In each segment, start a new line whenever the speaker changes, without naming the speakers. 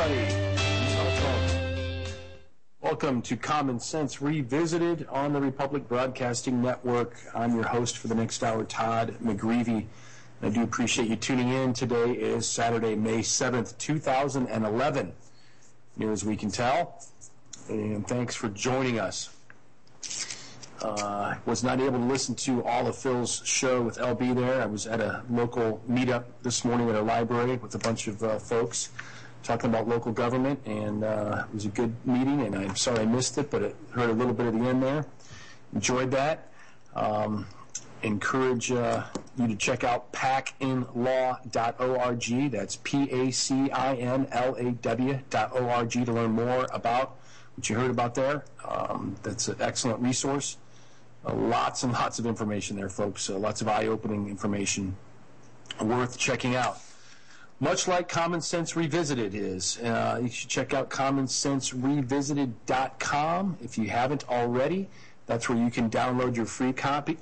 everybody. Welcome to Common Sense Revisited on the Republic Broadcasting Network. I'm your host for the next hour, Todd McGreevy. I do appreciate you tuning in. Today is Saturday, May 7th, 2011, near as we can tell. And thanks for joining us. I was not able to listen to all of Phil's show with LB there. I was at a local meetup this morning at our library with a bunch of folks talking about local government, and it was a good meeting, and I'm sorry I missed it, but I heard a little bit of the end there. Enjoyed that. Encourage you to check out pacinlaw.org. That's PACINLAW.org to learn more about what you heard about there. That's an excellent resource. Lots and lots of information there, folks. Lots of eye-opening information worth checking out. Much like Common Sense Revisited is. You should check out commonsenserevisited.com if you haven't already. That's where you can download your free copy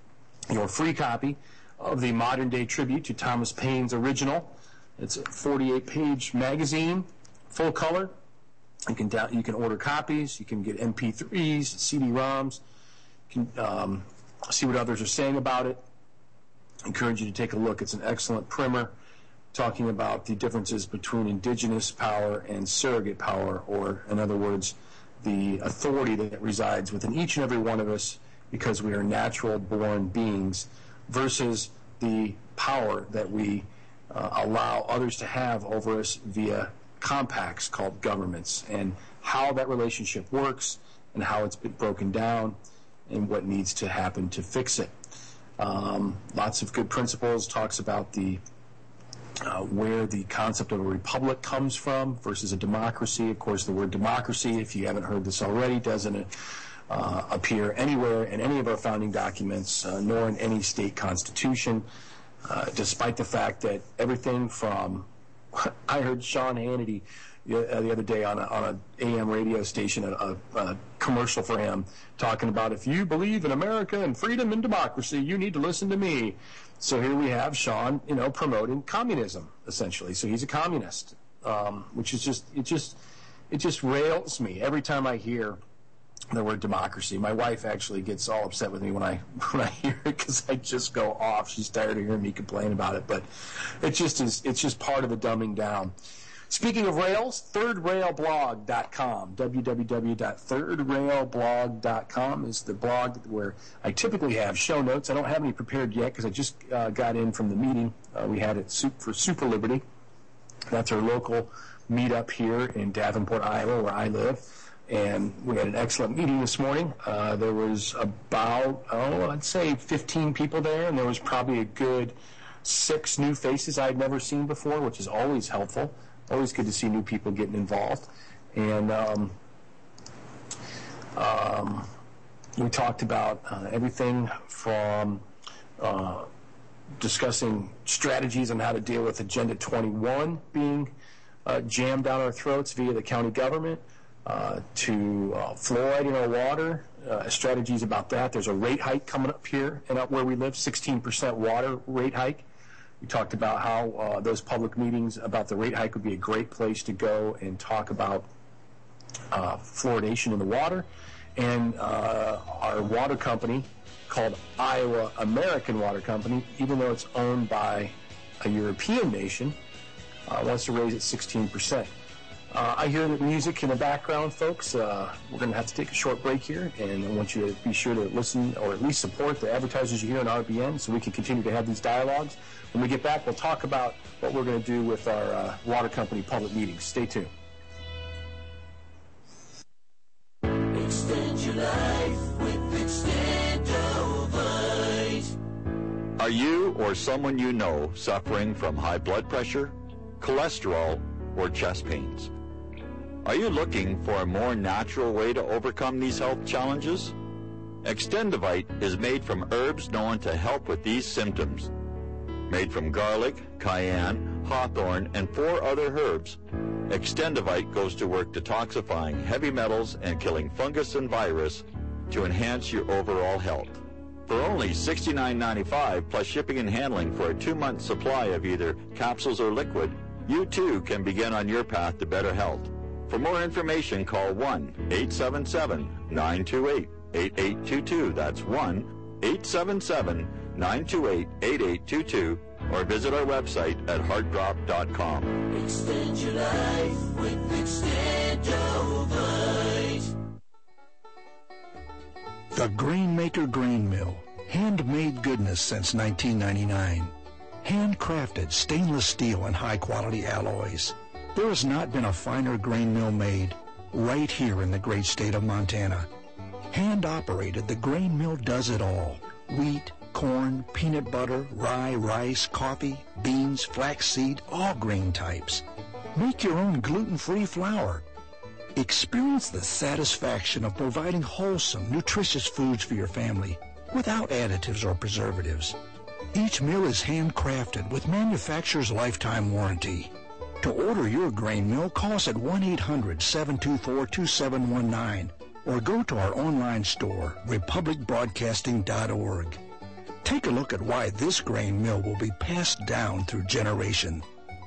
of the modern-day tribute to Thomas Paine's original. It's a 48-page magazine, full color. You can order copies. You can get MP3s, CD-ROMs. You can see what others are saying about it. I encourage you to take a look. It's an excellent primer talking about the differences between indigenous power and surrogate power, or, in other words, the authority that resides within each and every one of us because we are natural-born beings, versus the power that we allow others to have over us via compacts called governments, and how that relationship works and how it's been broken down and what needs to happen to fix it. Lots of good principles, talks about the where the concept of a republic comes from versus a democracy. Of course, the word democracy, if you haven't heard this already, doesn't appear anywhere in any of our founding documents, nor in any state constitution, despite the fact that everything from I heard Sean Hannity the other day on a AM radio station, a commercial for him, talking about, if you believe in America and freedom and democracy, you need to listen to me. So here we have Sean, promoting communism, essentially. So he's a communist, which is it just rails me every time I hear the word democracy. My wife actually gets all upset with me when I hear it, because I just go off. She's tired of hearing me complain about it, but it's just part of the dumbing down. Speaking of rails, thirdrailblog.com, www.thirdrailblog.com is the blog where I typically have show notes. I don't have any prepared yet because I just got in from the meeting we had at for Super Liberty. That's our local meetup here in Davenport, Iowa, where I live. And we had an excellent meeting this morning. There was about, I'd say 15 people there, and there was probably a good 6 new faces I'd never seen before, which is always helpful. Always good to see new people getting involved. And we talked about everything from discussing strategies on how to deal with Agenda 21 being jammed down our throats via the county government, to fluoride in our water, strategies about that. There's a rate hike coming up here and up where we live, 16% water rate hike. We talked about how those public meetings about the rate hike would be a great place to go and talk about fluoridation in the water. And our water company, called Iowa American Water Company, even though it's owned by a European nation, wants to raise it 16%. I hear the music in the background, folks. We're going to have to take a short break here, and I want you to be sure to listen, or at least support the advertisers you hear on RBN, so we can continue to have these dialogues. When we get back, we'll talk about what we're going to do with our water company public meetings. Stay tuned.
Extend your life with Extendovite.
Are you or someone you know suffering from high blood pressure, cholesterol, or chest pains? Are you looking for a more natural way to overcome these health challenges? Extendovite is made from herbs known to help with these symptoms. Made from garlic, cayenne, hawthorn, and 4 other herbs, Extendovite goes to work detoxifying heavy metals and killing fungus and virus to enhance your overall health. For only $69.95 plus shipping and handling for a 2-month supply of either capsules or liquid, you too can begin on your path to better health. For more information, call 1-877-928-8822. That's 1-877-928-8822. Or visit our website at heartdrop.com.
Extend your life with Extendovite.
The Grainmaker Grain Mill. Handmade goodness since 1999. Handcrafted stainless steel and high-quality alloys. There has not been a finer grain mill made right here in the great state of Montana. Hand-operated, the grain mill does it all. Wheat, corn, peanut butter, rye, rice, coffee, beans, flaxseed, all grain types. Make your own gluten-free flour. Experience the satisfaction of providing wholesome, nutritious foods for your family without additives or preservatives. Each mill is handcrafted with manufacturer's lifetime warranty. To order your grain mill, call us at 1-800-724-2719 or go to our online store, republicbroadcasting.org. Take a look at why this grain mill will be passed down through generation.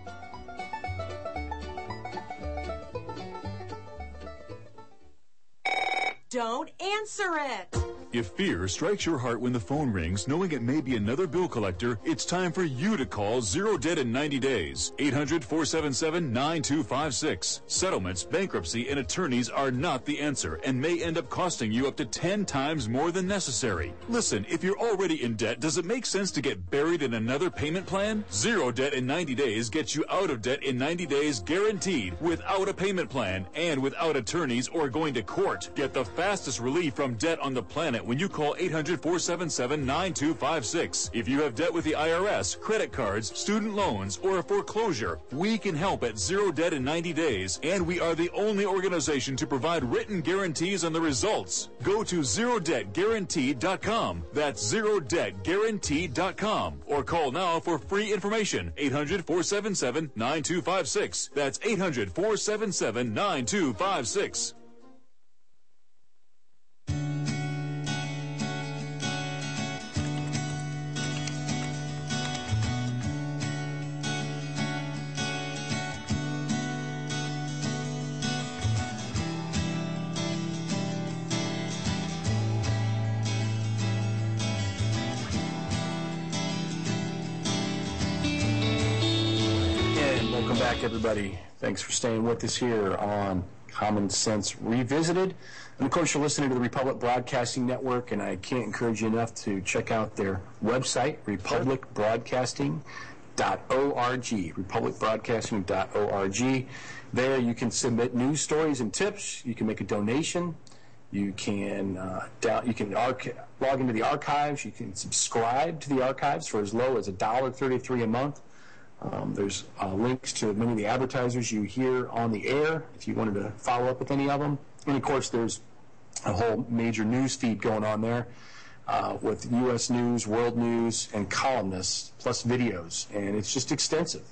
Don't answer it!
If fear strikes your heart when the phone rings, knowing it may be another bill collector, it's time for you to call Zero Debt in 90 Days. 800-477-9256. Settlements, bankruptcy, and attorneys are not the answer and may end up costing you up to 10 times more than necessary. Listen, if you're already in debt, does it make sense to get buried in another payment plan? Zero Debt in 90 Days gets you out of debt in 90 days guaranteed, without a payment plan and without attorneys or going to court. Get the fastest relief from debt on the planet when you call 800-477-9256. If you have debt with the IRS, credit cards, student loans, or a foreclosure, we can help at Zero Debt in 90 Days, and we are the only organization to provide written guarantees on the results. Go to ZeroDebtGuaranteed.com. That's ZeroDebtGuaranteed.com. Or call now for free information. 800-477-9256. That's 800-477-9256.
Welcome back, everybody. Thanks for staying with us here on Common Sense Revisited. And, of course, you're listening to the Republic Broadcasting Network, and I can't encourage you enough to check out their website, republicbroadcasting.org, republicbroadcasting.org. There you can submit news stories and tips. You can make a donation. You can log into the archives. You can subscribe to the archives for as low as $1.33 a month. There's links to many of the advertisers you hear on the air if you wanted to follow up with any of them. And, of course, there's a whole major news feed going on there with U.S. news, world news, and columnists, plus videos. And it's just extensive.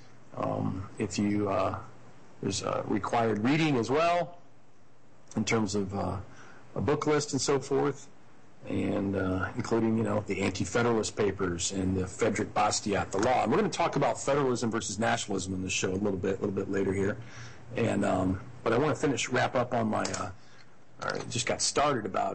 There's required reading as well in terms of a book list and so forth. And including, the Anti-Federalist Papers and the Frederick Bastiat, the law. And we're going to talk about federalism versus nationalism in the show a little bit later here. And but I want to wrap up on my. Just got started about.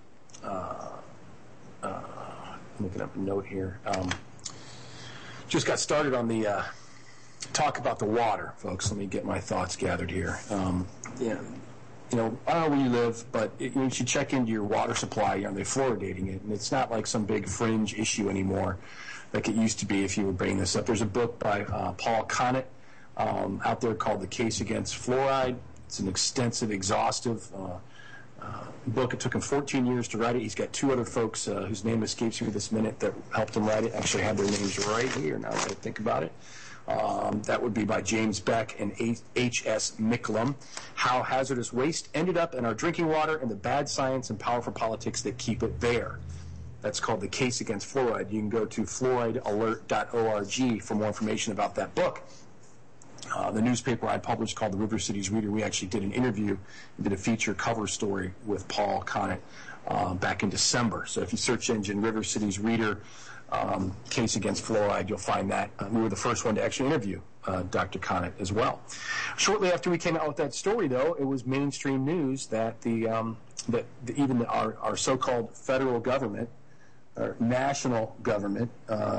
Looking up a note here. Just got started on the talk about the water, folks. Let me get my thoughts gathered here. I don't know where you live, but you should check into your water supply. Are they fluoridating it? And it's not like some big fringe issue anymore like it used to be if you were bringing this up. There's a book by Paul Connett out there called The Case Against Fluoride. It's an extensive, exhaustive book. It took him 14 years to write it. He's got two other folks whose name escapes me this minute that helped him write it. Actually, I have their names right here now that I think about it. That would be by James Beck and H.S. Micklem. How hazardous waste ended up in our drinking water and the bad science and powerful politics that keep it there. That's called The Case Against Fluoride. You can go to fluoridealert.org for more information about that book. The newspaper I published called the River Cities Reader, we actually did an interview and did a feature cover story with Paul Connett back in December. So if you search engine River Cities Reader, Case Against Fluoride, you'll find that. We were the first one to actually interview Dr. Conant as well. Shortly after we came out with that story, though, it was mainstream news that even our so-called federal government, or national government,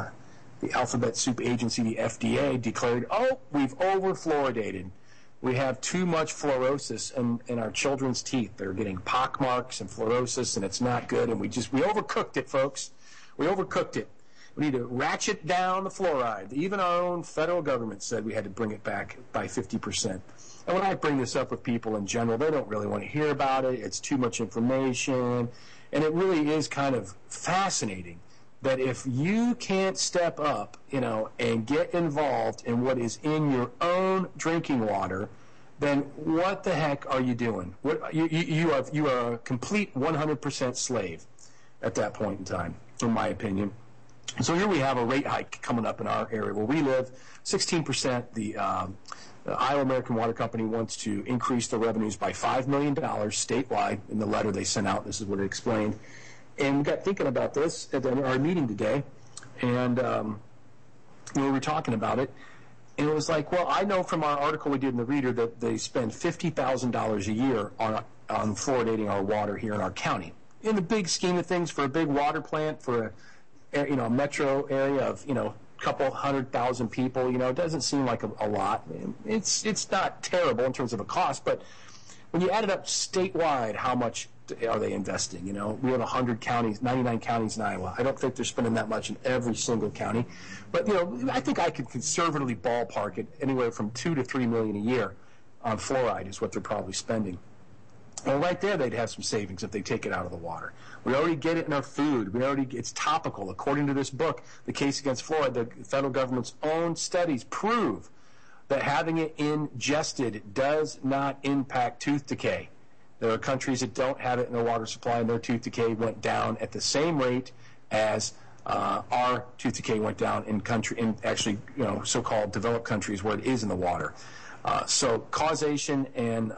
the alphabet soup agency, the FDA, declared, we've over-fluoridated. We have too much fluorosis in our children's teeth. They're getting pock marks and fluorosis, and it's not good. And we overcooked it, folks. We overcooked it. We need to ratchet down the fluoride. Even our own federal government said we had to bring it back by 50%. And when I bring this up with people in general, they don't really want to hear about it. It's too much information. And it really is kind of fascinating that if you can't step up, and get involved in what is in your own drinking water, then what the heck are you doing? You are a complete 100% slave at that point in time, in my opinion. So here we have a rate hike coming up in our area where we live, 16%. The Iowa American Water Company wants to increase their revenues by $5 million statewide. In the letter they sent out, this is what it explained. And we got thinking about this at our meeting today, and we were talking about it, and it was like, well, I know from our article we did in the Reader that they spend $50,000 a year on fluoridating our water here in our county. In the big scheme of things, for a big water plant, for a metro area of a couple 100,000 people, it doesn't seem like a lot. It's not terrible in terms of a cost, but when you add it up statewide, how much are they investing? We have 100 counties, 99 counties in Iowa. I don't think they're spending that much in every single county. But, I think I could conservatively ballpark it anywhere from $2 to $3 million a year on fluoride is what they're probably spending. Well, right there, they'd have some savings if they take it out of the water. We already get it in our food. It's topical. According to this book, The Case Against Fluoride, the federal government's own studies prove that having it ingested does not impact tooth decay. There are countries that don't have it in their water supply, and their tooth decay went down at the same rate as our tooth decay went down in so-called developed countries where it is in the water. So causation and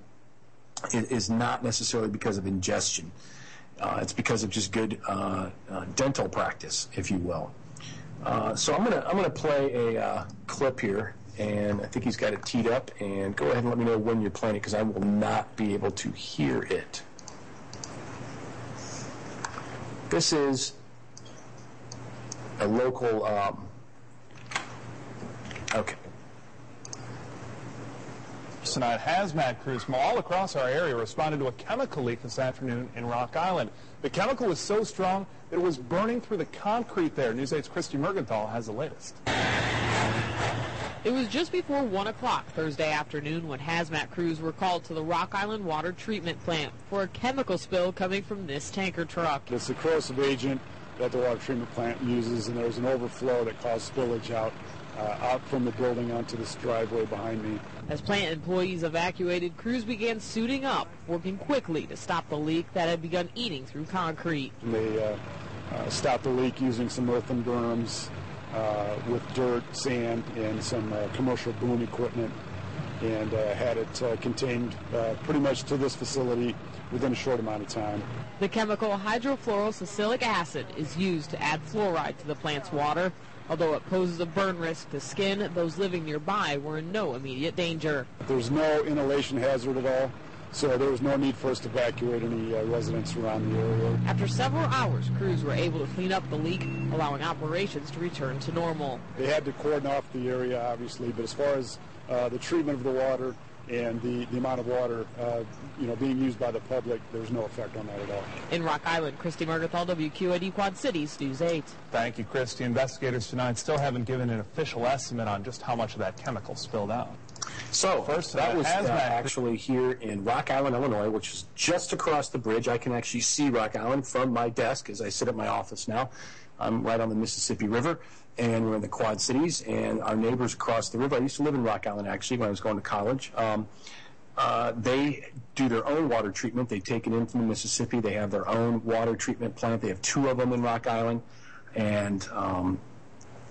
is not necessarily because of ingestion. It's because of just good dental practice, if you will. So I'm gonna play a clip here. And I think he's got it teed up. And go ahead and let me know when you're playing it, because I will not be able to hear it. This is a local. Okay.
Tonight, hazmat crews from all across our area responded to a chemical leak this afternoon in Rock Island. The chemical was so strong that it was burning through the concrete there. News 8's Christy Mergenthal has the latest.
It was just before 1 o'clock Thursday afternoon when hazmat crews were called to the Rock Island Water Treatment Plant for a chemical spill coming from this tanker truck.
It's a corrosive agent that the water treatment plant uses, and there was an overflow that caused spillage out from the building onto this driveway behind me.
As plant employees evacuated, crews began suiting up, working quickly to stop the leak that had begun eating through concrete.
And they stopped the leak using some earthen berms, with dirt, sand, and some commercial boom equipment, and had it contained pretty much to this facility within a short amount of time.
The chemical hydrofluorosilicic acid is used to add fluoride to the plant's water. Although it poses a burn risk to skin, those living nearby were in no immediate danger.
There's no inhalation hazard at all, so there was no need for us to evacuate any residents around the area.
After several hours, crews were able to clean up the leak, allowing operations to return to normal.
They had to cordon off the area, obviously, but as far as the treatment of the water and the amount of water being used by the public, there's no effect on that at all.
In Rock Island, Christy Mergenthal, WQAD Quad Cities, News 8.
Thank you, Christy. Investigators tonight still haven't given an official estimate on just how much of that chemical spilled out.
So first, that was actually here in Rock Island, Illinois, which is just across the bridge. I can actually see Rock Island from my desk as I sit at my office now. I'm right on the Mississippi River, and we're in the Quad Cities, and our neighbors across the river. I used to live in Rock Island, actually, when I was going to college. They do their own water treatment. They take it in from the Mississippi. They have their own water treatment plant. They have 2 of them in Rock Island, and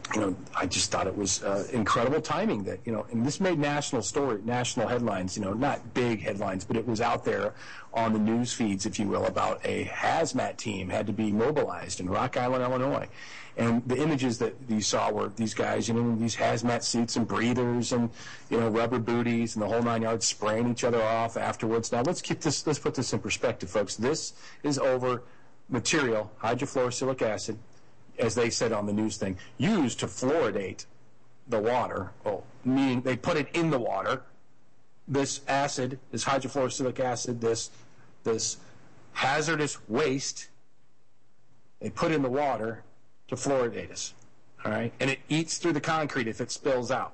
I just thought it was incredible timing that, and this made national headlines, not big headlines, but it was out there on the news feeds, if you will, about a hazmat team had to be mobilized in Rock Island, Illinois. And the images that you saw were these guys, in these hazmat suits and breathers and, rubber booties and the whole 9 yards, spraying each other off afterwards. Now, let's put this in perspective, folks. This is over material, hydrofluorosilicic acid, as they said on the news thing, used to fluoridate the water, meaning they put it in the water. This acid, this hydrofluorosilicic acid, this hazardous waste, they put in the water to fluoridate us, all right? And it eats through the concrete if it spills out.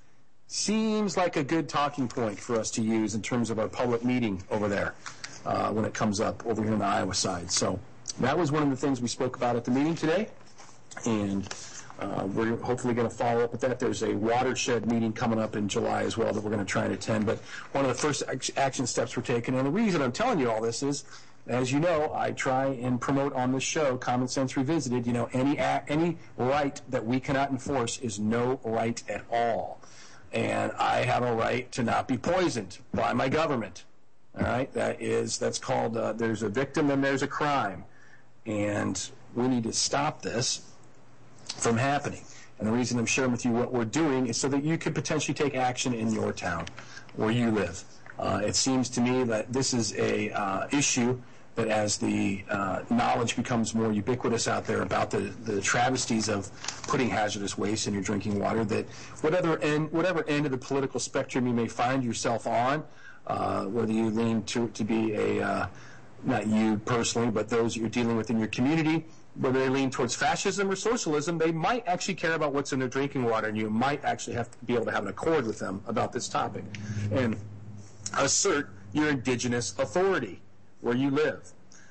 Seems like a good talking point for us to use in terms of our public meeting over there when it comes up over here on the Iowa side. So that was one of the things we spoke about at the meeting today. And we're hopefully going to follow up with that. There's a watershed meeting coming up in July as well that we're going to try and attend. But one of the first action steps we're taking, and the reason I'm telling you all this is, as you know, I try and promote on this show, Common Sense Revisited, any right that we cannot enforce is no right at all. And I have a right to not be poisoned by my government. All right? That's called, there's a victim and there's a crime. And we need to stop this from happening. And the reason I'm sharing with you what we're doing is so that you could potentially take action in your town where you live. It seems to me that this is a issue that as the knowledge becomes more ubiquitous out there about the travesties of putting hazardous waste in your drinking water, that whatever end of the political spectrum you may find yourself on, whether you lean to be not you personally, but those you're dealing with in your community, whether they lean towards fascism or socialism, they might actually care about what's in their drinking water, and you might actually have to be able to have an accord with them about this topic and assert your indigenous authority where you live.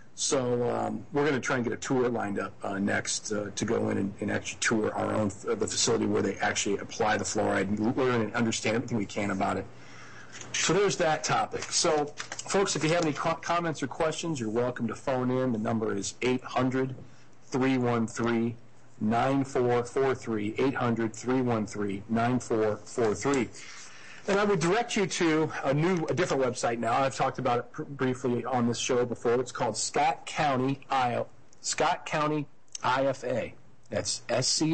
So we're going to try and get a tour lined up next to go in and actually tour our own the facility where they actually apply the fluoride and learn and understand everything we can about it. So there's that topic. So, folks, if you have any comments or questions, you're welcome to phone in. The number is 800-313-9443, 800-313-9443. And I would direct you to a different website now. I've talked about it briefly on this show before. It's called Scott County IFA. That's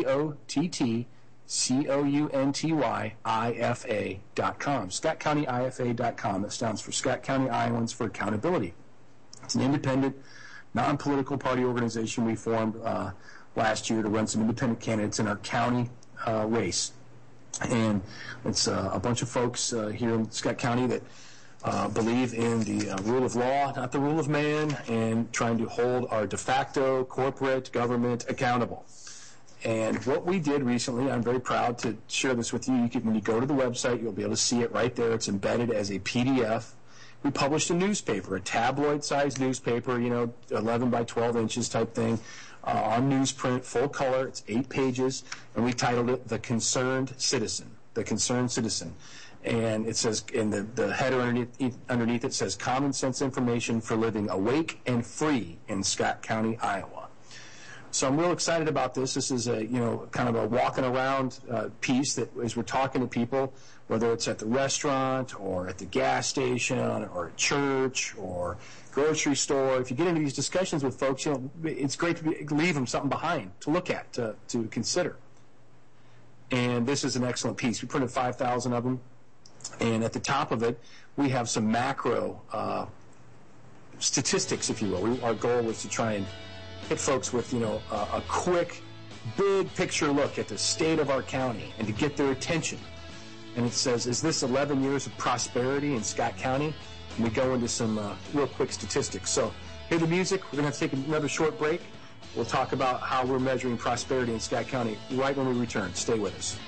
SCOTTCOUNTYIFA.com. ScottCountyIFA.com. That stands for Scott County Iowans for Accountability. It's an independent, non-political party organization we formed last year to run some independent candidates in our county race. And it's a bunch of folks here in Scott County that believe in the rule of law, not the rule of man, and trying to hold our de facto corporate government accountable. And what we did recently, I'm very proud to share this with you. When you go to the website, you'll be able to see it right there. It's embedded as a PDF. We published a newspaper, a tabloid-sized newspaper, 11 by 12 inches type thing, on newsprint, full color. It's 8 pages, and we titled it The Concerned Citizen. The Concerned Citizen. And it says, in the header underneath it says, Common Sense Information for Living Awake and Free in Scott County, Iowa. So I'm real excited about this. This is a, kind of a walking around piece that as we're talking to people, whether it's at the restaurant or at the gas station or at church or grocery store, if you get into these discussions with folks, it's great to leave them something behind to look at, to consider. And this is an excellent piece. We printed 5,000 of them. And at the top of it, we have some macro statistics, if you will. Our goal was to try and hit folks with, a quick, big picture look at the state of our county and to get their attention. And it says, is this 11 years of prosperity in Scott County? And we go into some real quick statistics. So hear the music. We're going to have to take another short break. We'll talk about how we're measuring prosperity in Scott County right when we return. Stay with us.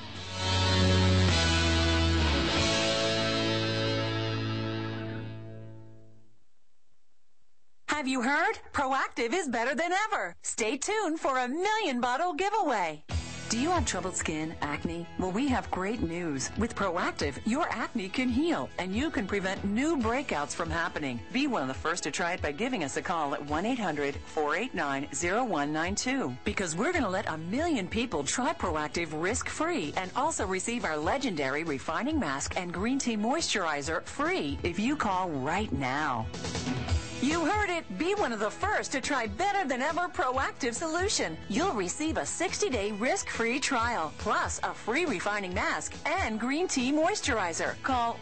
Have you heard? Proactive is better than ever. Stay tuned for a 1,000,000 bottle giveaway.
Do you have troubled skin, acne? Well, we have great news. With Proactive, your acne can heal, and you can prevent new breakouts from happening. Be one of the first to try it by giving us a call at 1-800-489-0192. Because we're going to let 1 million people try Proactive risk-free and also receive our legendary refining mask and green tea moisturizer free if you call right now. You heard it. Be one of the first to try better than ever Proactive solution. You'll receive a 60-day risk-free trial, plus a free refining mask and green tea moisturizer. Call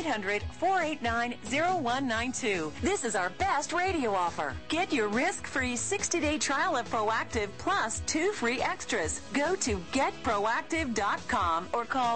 1-800-489-0192. This is our best radio offer. Get your risk-free 60-day trial of Proactive plus 2 free extras. Go to getproactive.com or call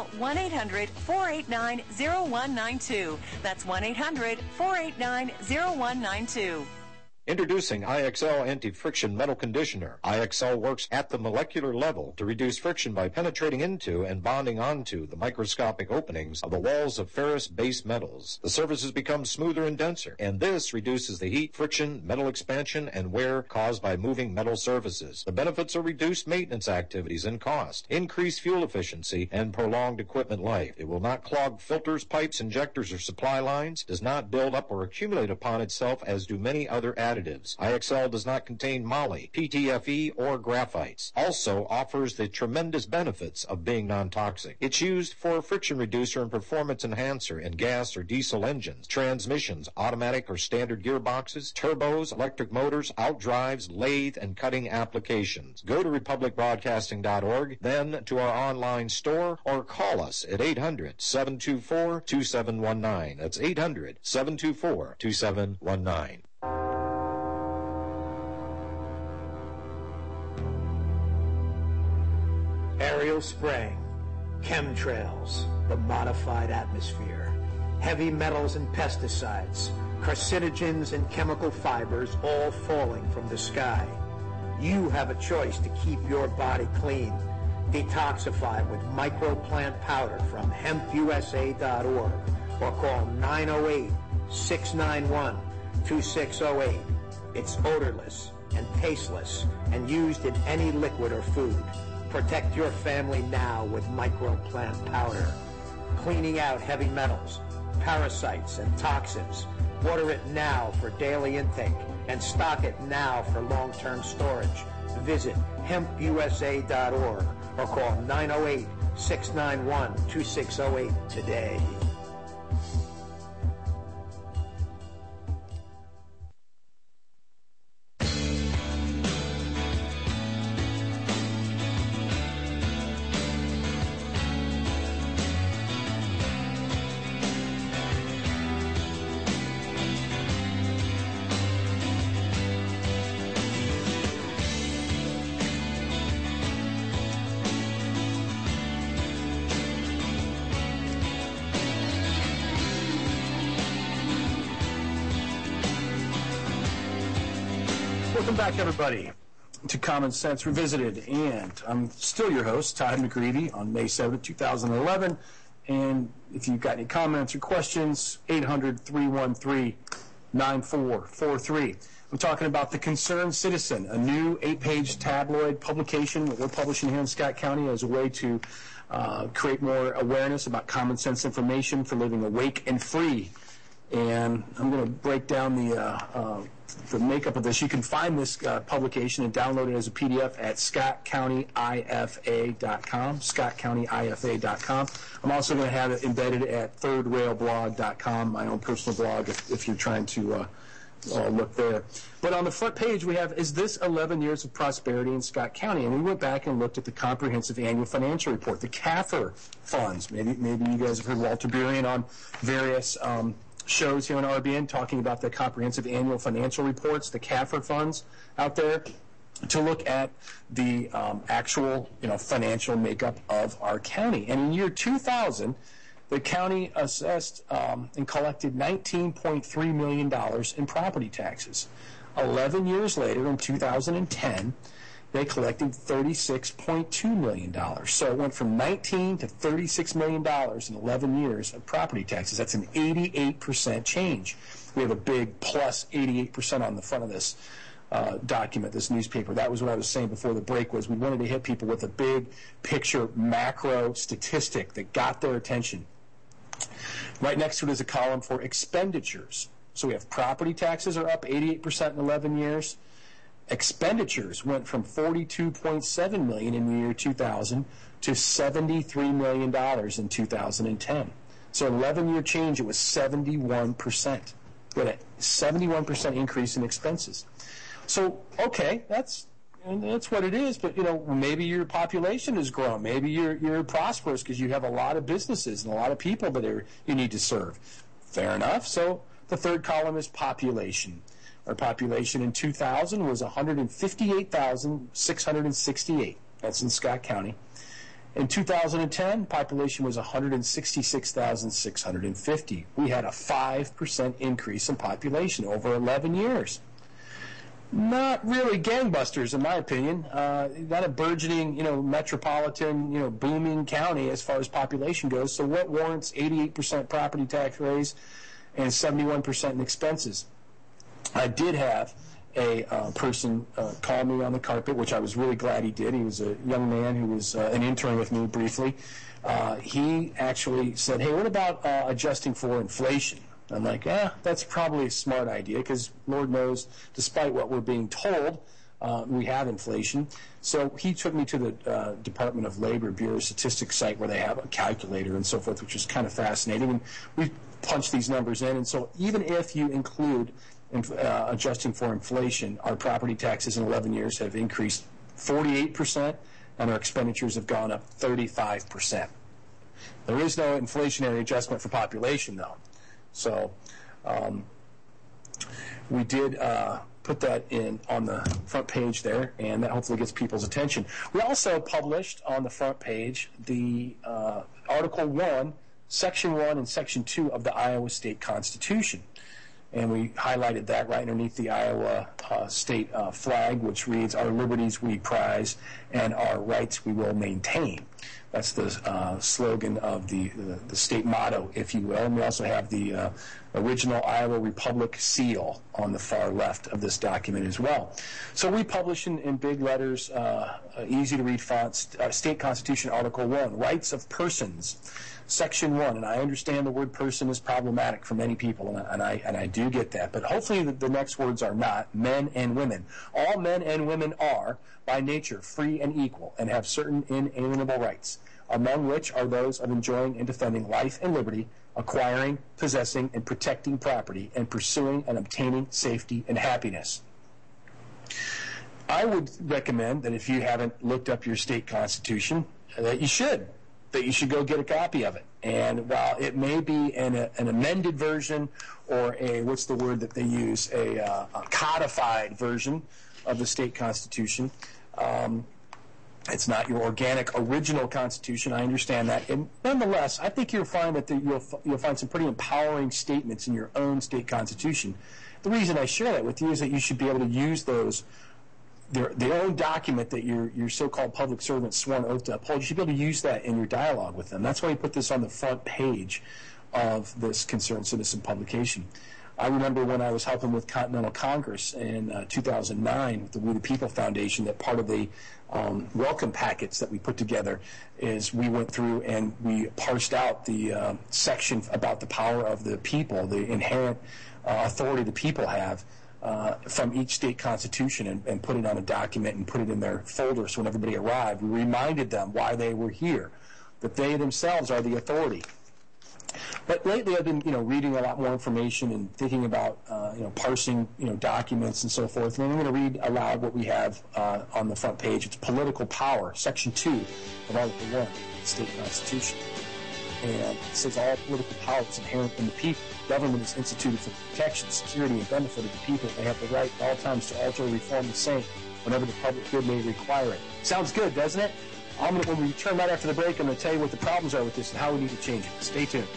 1-800-489-0192. That's 1-800-489-0192.
Introducing IXL Anti-Friction Metal Conditioner. IXL works at the molecular level to reduce friction by penetrating into and bonding onto the microscopic openings of the walls of ferrous base metals. The surfaces become smoother and denser, and this reduces the heat, friction, metal expansion, and wear caused by moving metal surfaces. The benefits are reduced maintenance activities and cost, increased fuel efficiency, and prolonged equipment life. It will not clog filters, pipes, injectors, or supply lines, does not build up or accumulate upon itself as do many other additives. IXL does not contain moly, PTFE, or graphites. Also offers the tremendous benefits of being non-toxic. It's used for friction reducer and performance enhancer in gas or diesel engines, transmissions, automatic or standard gearboxes, turbos, electric motors, outdrives, lathe, and cutting applications. Go to republicbroadcasting.org, then to our online store, or call us at 800-724-2719. That's 800-724-2719.
Aerial spraying, chemtrails, the modified atmosphere, heavy metals and pesticides, carcinogens and chemical fibers all falling from the sky. You have a choice to keep your body clean. Detoxify with microplant powder from hempusa.org or call 908-691-2608. It's odorless and tasteless and used in any liquid or food. Protect your family now with microplant powder. Cleaning out heavy metals, parasites, and toxins. Order it now for daily intake and stock it now for long-term storage. Visit hempusa.org or call 908-691-2608 today.
Welcome back, everybody, to Common Sense Revisited, and I'm still your host, Todd McGreevy, on May 7th, 2011, and if you've got any comments or questions, 800-313-9443. I'm talking about The Concerned Citizen, a new 8-page tabloid publication that we're publishing here in Scott County as a way to create more awareness about common sense information for living awake and free. And I'm going to break down the makeup of this. You can find this publication and download it as a PDF at scottcountyifa.com, scottcountyifa.com. I'm also going to have it embedded at thirdrailblog.com, my own personal blog, if you're trying to look there. But on the front page we have, is this 11 years of prosperity in Scott County? And we went back and looked at the comprehensive annual financial report, the CAFR funds. Maybe you guys have heard Walter Burian on various shows here on RBN talking about the comprehensive annual financial reports, the CAFR funds out there, to look at the actual financial makeup of our county. And in year 2000, the county assessed and collected $19.3 million in property taxes. 11 years later, in 2010, they collected $36.2 million. So it went from $19 to $36 million in 11 years of property taxes. That's an 88% change. We have a big plus 88% on the front of this document, this newspaper. That was what I was saying before the break, was we wanted to hit people with a big picture macro statistic that got their attention. Right next to it is a column for expenditures. So we have property taxes are up 88% in 11 years. Expenditures went from $42.7 million in the year 2000 to $73 million in 2010. So 11-year change, it was 71%. We had a 71% increase in expenses. So, okay, that's what it is, but, maybe your population has grown. Maybe you're prosperous because you have a lot of businesses and a lot of people that you need to serve. Fair enough. So the third column is population. Our population in 2000 was 158,668. That's in Scott County. In 2010, population was 166,650. We had a 5% increase in population over 11 years. Not really gangbusters, in my opinion. Not a burgeoning, metropolitan, booming county as far as population goes. So what warrants 88% property tax raise and 71% in expenses? I did have a person call me on the carpet, which I was really glad he did. He was a young man who was an intern with me briefly. He actually said, hey, what about adjusting for inflation? I'm like, that's probably a smart idea because Lord knows, despite what we're being told, we have inflation. So he took me to the Department of Labor Bureau of Statistics site where they have a calculator and so forth, which is kind of fascinating. And we punched these numbers in. And so even if you include adjusting for inflation, our property taxes in 11 years have increased 48%, and our expenditures have gone up 35%. There is no inflationary adjustment for population, though. So we did put that in on the front page there, and that hopefully gets people's attention. We also published on the front page the Article 1, Section 1, and Section 2 of the Iowa State Constitution. And we highlighted that right underneath the Iowa state flag, which reads, "Our liberties we prize, and our rights we will maintain." That's the slogan of the state motto, if you will. And we also have the original Iowa Republic seal on the far left of this document as well. So we publish in big letters, easy to read fonts, State Constitution Article 1, Rights of Persons. Section 1, and I understand the word person is problematic for many people, and I do get that, but hopefully the next words are not men and women. All men and women are, by nature, free and equal, and have certain inalienable rights, among which are those of enjoying and defending life and liberty, acquiring, possessing, and protecting property, and pursuing and obtaining safety and happiness. I would recommend that if you haven't looked up your state constitution, that you should go get a copy of it. And while it may be an amended version or a, what's the word that they use, a codified version of the state constitution, it's not your organic original constitution. I understand that. And nonetheless, I think you'll find that you'll find some pretty empowering statements in your own state constitution. The reason I share that with you is that you should be able to use those, their own document that your so-called public servants sworn oath to uphold. You should be able to use that in your dialogue with them. That's why we put this on the front page of this Concerned Citizen publication. I remember when I was helping with Continental Congress in 2009 with the We the People Foundation, that part of the welcome packets that we put together is we went through and we parsed out the section about the power of the people, the inherent authority the people have from each state constitution, and put it on a document and put it in their folder. So when everybody arrived, we reminded them why they were here, that they themselves are the authority. But lately, I've been, reading a lot more information and thinking about, parsing, documents and so forth. And I'm going to read aloud what we have on the front page. It's political power, Section 2 of Article 1 of the State Constitution. And it says all political power is inherent in the people. Government is instituted for protection, security, and benefit of the people. They have the right at all times to alter or reform the same whenever the public good may require it. Sounds good, doesn't it? When we return right after the break, I'm going to tell you what the problems are with this and how we need to change it. Stay tuned.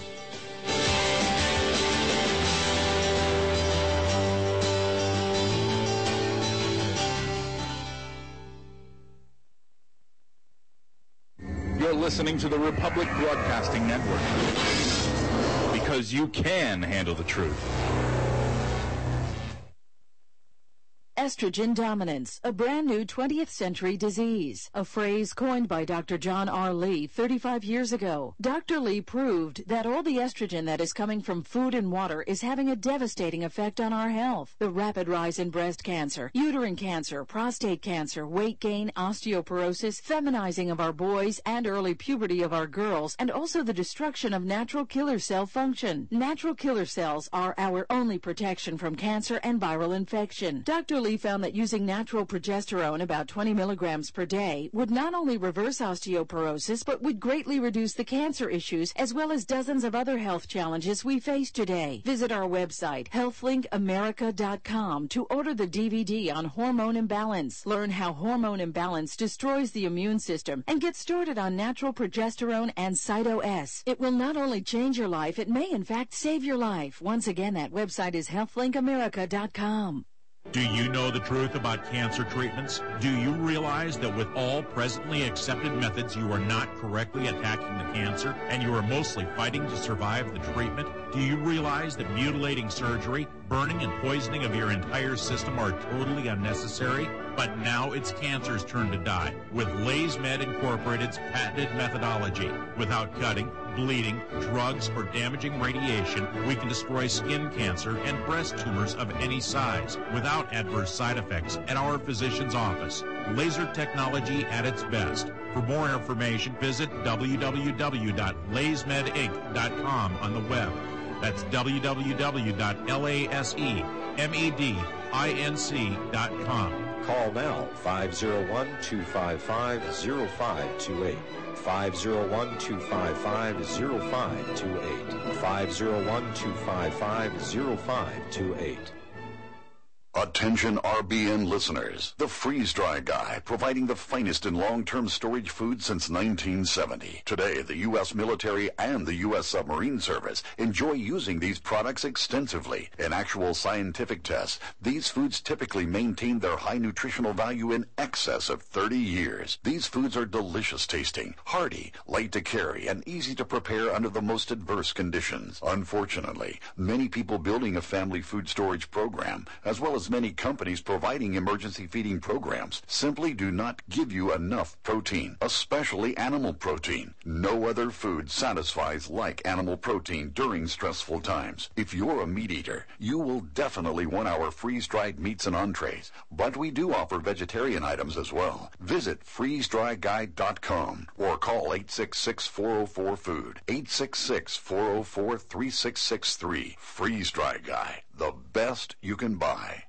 You're listening to the Republic Broadcasting Network, because you can handle the truth.
estrogen dominance, a brand new 20th century disease, a phrase coined by Dr. John R. Lee 35 years ago. Dr. Lee proved that all the estrogen that is coming from food and water is having a devastating effect on our health. The rapid rise in breast cancer, uterine cancer, prostate cancer, weight gain, osteoporosis, feminizing of our boys, and early puberty of our girls, and also the destruction of natural killer cell function. Natural killer cells are our only protection from cancer and viral infection. Dr. Lee found that using natural progesterone, about 20 milligrams per day, would not only reverse osteoporosis, but would greatly reduce the cancer issues as well as dozens of other health challenges we face today. Visit our website, healthlinkamerica.com, to order the DVD on hormone imbalance. Learn how hormone imbalance destroys the immune system and get started on natural progesterone and Cyto-S. It will not only change your life, it may in fact save your life. Once again, that website is healthlinkamerica.com.
Do you know the truth about cancer treatments? Do you realize that with all presently accepted methods, you are not correctly attacking the cancer and you are mostly fighting to survive the treatment? Do you realize that mutilating surgery, burning and poisoning of your entire system are totally unnecessary? But now it's cancer's turn to die with LaysMed Incorporated's patented methodology. Without cutting, bleeding, drugs, or damaging radiation, we can destroy skin cancer and breast tumors of any size without adverse side effects at our physician's office. Laser technology at its best. For more information, visit www.laysmedinc.com on the web. That's www.laysmedinc.com.
Call now, 501-255-0528. 501-255-0528. 501-255-0528.
Attention RBN listeners. The Freeze Dry Guy, providing the finest in long-term storage food since 1970. Today, the U.S. military and the U.S. submarine service enjoy using these products extensively. In actual scientific tests, these foods typically maintain their high nutritional value in excess of 30 years. These foods are delicious tasting, hearty, light to carry, and easy to prepare under the most adverse conditions. Unfortunately, many people building a family food storage program, as well as many companies providing emergency feeding programs, simply do not give you enough protein, especially animal protein. No other food satisfies like animal protein during stressful times. If you're a meat eater, you will definitely want our freeze-dried meats and entrees, but we do offer vegetarian items as well. Visit freezedryguide.com or call 866-404-FOOD, 866-404-3663. Freeze Dry Guy, the best you can buy.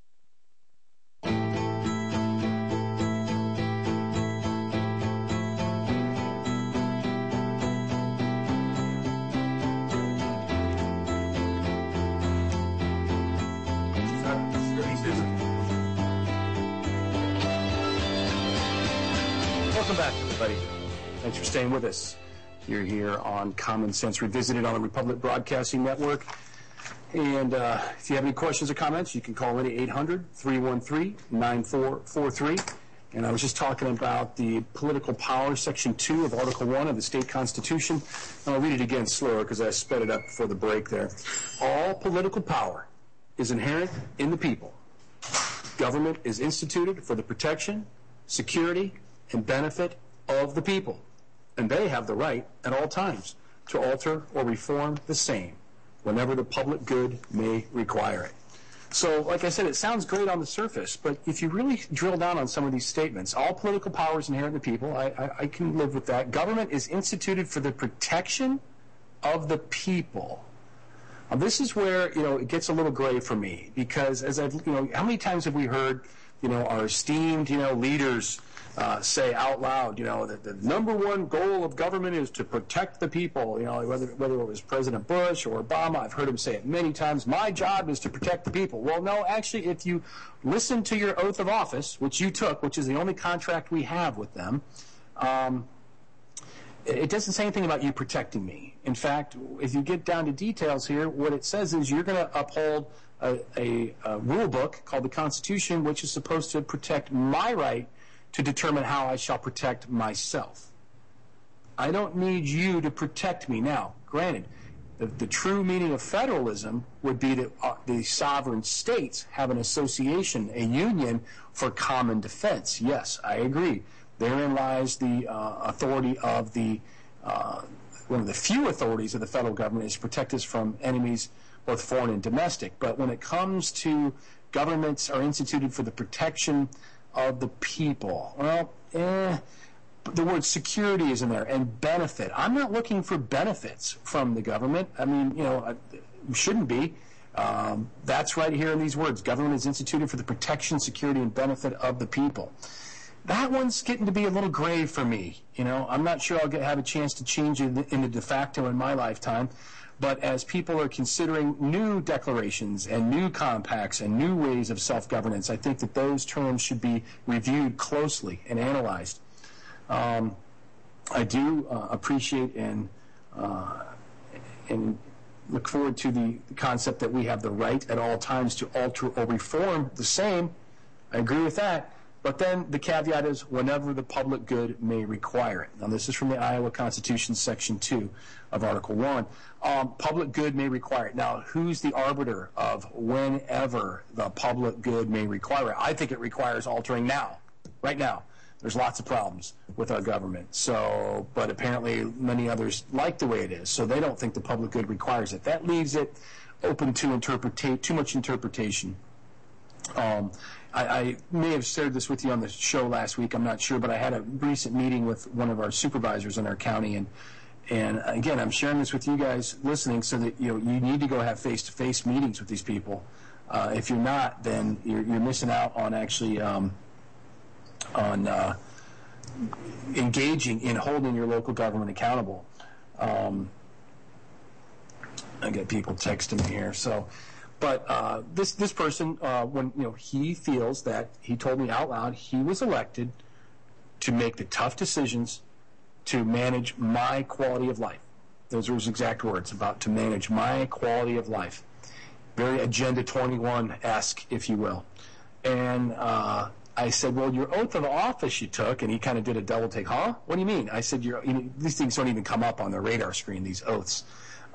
Welcome back, everybody. Thanks for staying with us. You're here on Common Sense Revisited on the Republic Broadcasting Network. And if you have any questions or comments, you can call in at 800-313-9443. And I was just talking about the political power, Section 2 of Article 1 of the state constitution. And I'll read it again slower because I sped it up before the break there. All political power is inherent in the people. Government is instituted for the protection, security, and benefit of the people. And they have the right at all times to alter or reform the same whenever the public good may require it. So, like I said, it sounds great on the surface, but if you really drill down on some of these statements, all political power is inherent in the people. I can live with that. Government is instituted for the protection of the people. Now, this is where, it gets a little gray for me, because as I've, how many times have we heard, our esteemed, leaders say out loud, that the number one goal of government is to protect the people, whether it was President Bush or Obama. I've heard him say it many times. My job is to protect the people. Well, no, actually, if you listen to your oath of office, which you took, which is the only contract we have with them, it doesn't say anything about you protecting me. In fact, if you get down to details here, what it says is you're going to uphold a rule book called the Constitution, which is supposed to protect my right to determine how I shall protect myself. I don't need you to protect me. Now, granted, The true meaning of federalism would be that the sovereign states have an association, a union for common defense. Yes, I agree. Therein lies the authority of the one of the few authorities of the federal government is to protect us from enemies, both foreign and domestic. But when it comes to governments are instituted for the protection of the people, well, the word security is in there, and benefit. I'm not looking for benefits from the government. I mean, shouldn't be. That's right here in these words. Government is instituted for the protection, security, and benefit of the people. That one's getting to be a little gray for me. I'm not sure I'll have a chance to change it into de facto in my lifetime. But as people are considering new declarations and new compacts and new ways of self-governance, I think that those terms should be reviewed closely and analyzed. I do appreciate and look forward to the concept that we have the right at all times to alter or reform the same. I agree with that. But then the caveat is whenever the public good may require it. Now, this is from the Iowa Constitution, Section 2 of Article 1. Public good may require it. Now, who's the arbiter of whenever the public good may require it? I think it requires altering now, right now. There's lots of problems with our government. But apparently many others like the way it is, so they don't think the public good requires it. That leaves it open to too much interpretation. I may have shared this with you on the show last week, I'm not sure, but I had a recent meeting with one of our supervisors in our county, and again, I'm sharing this with you guys listening so that you need to go have face-to-face meetings with these people. If you're not, then you're missing out on actually engaging in holding your local government accountable. I get people texting me here, so. But this person, when he feels that, he told me out loud, he was elected to make the tough decisions to manage my quality of life. Those were his exact words, about to manage my quality of life. Very Agenda 21-esque, if you will. And I said, well, your oath of office you took, and he kind of did a double take. Huh? What do you mean? I said, these things don't even come up on the radar screen, these oaths.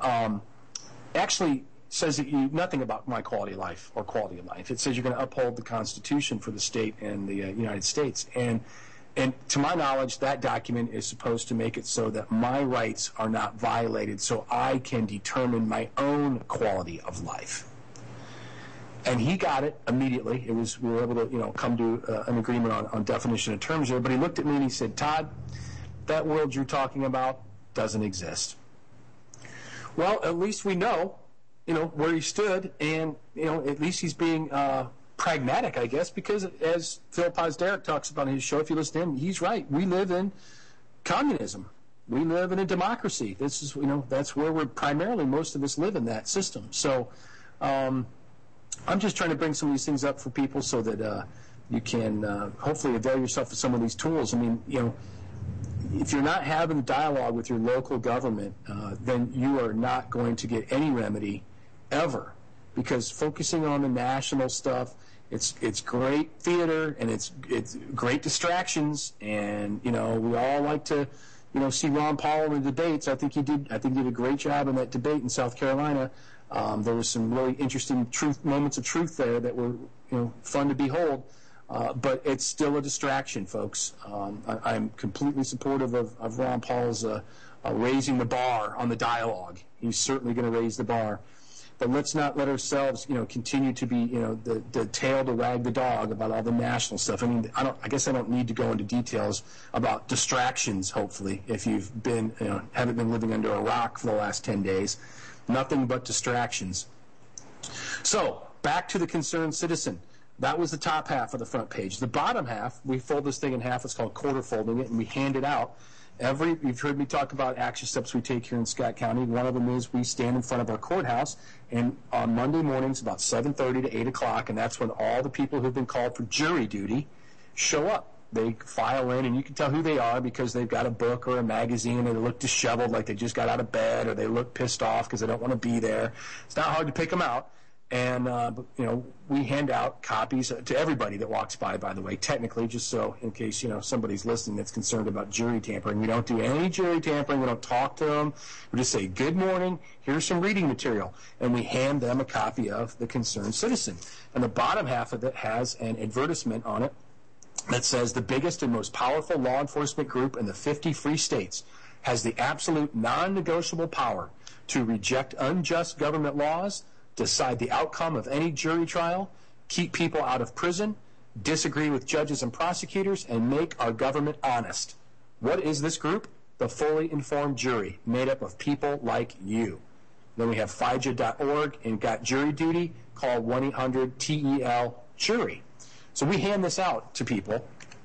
Actually, says that nothing about my quality of life or quality of life. It says you're going to uphold the Constitution for the state and the United States. And to my knowledge, that document is supposed to make it so that my rights are not violated, so I can determine my own quality of life. And he got it immediately. We were able to come to an agreement on definition of terms there. But he looked at me and he said, Todd, that world you're talking about doesn't exist. Well, at least we know where he stood, and, at least he's being pragmatic, I guess, because as Phil Pozderac talks about in his show, if you listen to him, he's right. We live in communism. We live in a democracy. This is, that's where we're primarily, most of us live in that system. So I'm just trying to bring some of these things up for people so that you can hopefully avail yourself of some of these tools. I mean, if you're not having dialogue with your local government, then you are not going to get any remedy ever, because focusing on the national stuff, it's great theater and it's great distractions, and we all like to see Ron Paul in the debates. I think he did a great job in that debate in South Carolina. There was some really interesting moments of truth there that were fun to behold. But it's still a distraction, folks. I'm completely supportive of Ron Paul's raising the bar on the dialogue. He's certainly going to raise the bar. But let's not let ourselves, continue to be, the tail to wag the dog about all the national stuff. I mean, I guess I don't need to go into details about distractions, hopefully, if you've been, haven't been living under a rock for the last 10 days. Nothing but distractions. So, back to the concerned citizen. That was the top half of the front page. The bottom half, we fold this thing in half. It's called quarter folding it, and we hand it out. You've heard me talk about action steps we take here in Scott County. One of them is we stand in front of our courthouse, and on Monday mornings about 7:30 to 8 o'clock, and that's when all the people who've been called for jury duty show up. They file in, and you can tell who they are because they've got a book or a magazine, and they look disheveled like they just got out of bed, or they look pissed off because they don't want to be there. It's not hard to pick them out. And, we hand out copies to everybody that walks by the way, technically, just so in case, somebody's listening that's concerned about jury tampering. We don't do any jury tampering. We don't talk to them. We just say, good morning, here's some reading material. And we hand them a copy of The Concerned Citizen. And the bottom half of it has an advertisement on it that says the biggest and most powerful law enforcement group in the 50 free states has the absolute non-negotiable power to reject unjust government laws, decide the outcome of any jury trial, keep people out of prison, disagree with judges and prosecutors, and make our government honest. What is this group? The Fully Informed Jury, made up of people like you. Then we have FIJA.org and got jury duty. Call 1-800-TEL-JURY. So we hand this out to people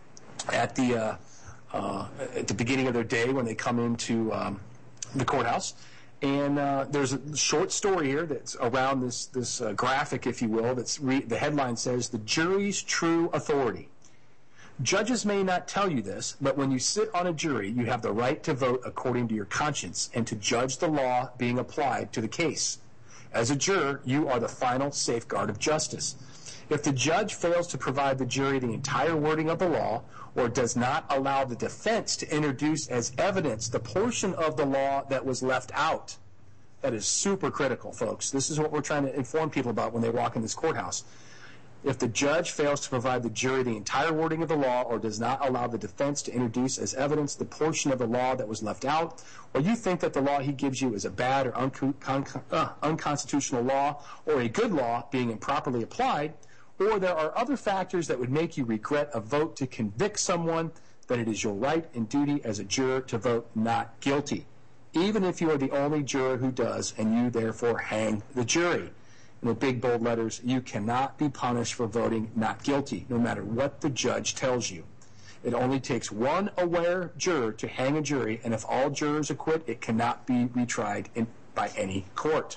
at the beginning of their day when they come into the courthouse. And there's a short story here that's around this graphic, if you will. The headline says, "The Jury's True Authority." Judges may not tell you this, but when you sit on a jury, you have the right to vote according to your conscience and to judge the law being applied to the case. As a juror, you are the final safeguard of justice. If the judge fails to provide the jury the entire wording of the law, or does not allow the defense to introduce as evidence the portion of the law that was left out, that is super critical, folks. This is what we're trying to inform people about when they walk in this courthouse. If the judge fails to provide the jury the entire wording of the law, or does not allow the defense to introduce as evidence the portion of the law that was left out, or you think that the law he gives you is a bad or unconstitutional law, or a good law being improperly applied, or there are other factors that would make you regret a vote to convict someone, then it is your right and duty as a juror to vote not guilty, even if you are the only juror who does, and you therefore hang the jury. In the big bold letters, you cannot be punished for voting not guilty, no matter what the judge tells you. It only takes one aware juror to hang a jury, and if all jurors acquit, it cannot be retried by any court.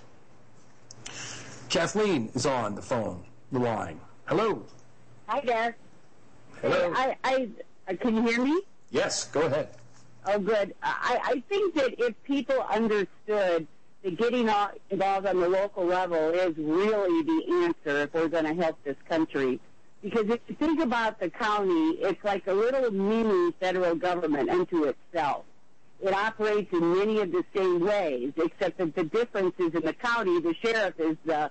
Kathleen is on the line. Hello.
Hi there.
Hello.
I can you hear me?
Yes, go ahead.
Oh, good. I think that if people understood that getting involved on the local level is really the answer if we're going to help this country. Because if you think about the county, it's like a little mini federal government unto itself. It operates in many of the same ways, except that the difference is in the county, the sheriff is the